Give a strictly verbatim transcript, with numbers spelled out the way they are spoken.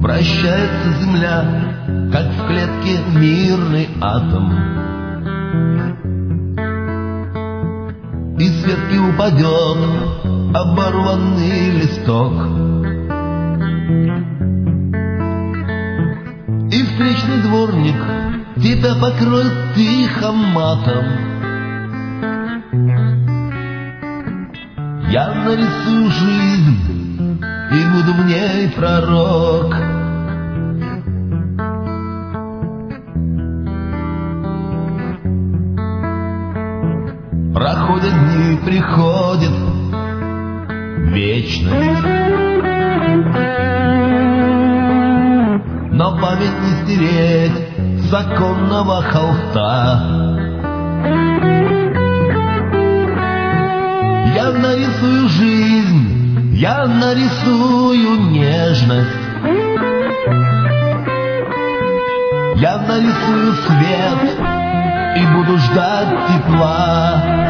Вращается земля, как в клетке мирный атом. Из ветки упадет оборванный листок, и встречный дворник тебя покроет тихо матом. Я нарисую жизнь и буду в ней пророк. Проходят дни, приходит вечность, но память не стереть с законного холста. Я нарисую жизнь, я нарисую нежность, я нарисую свет и буду ждать тепла.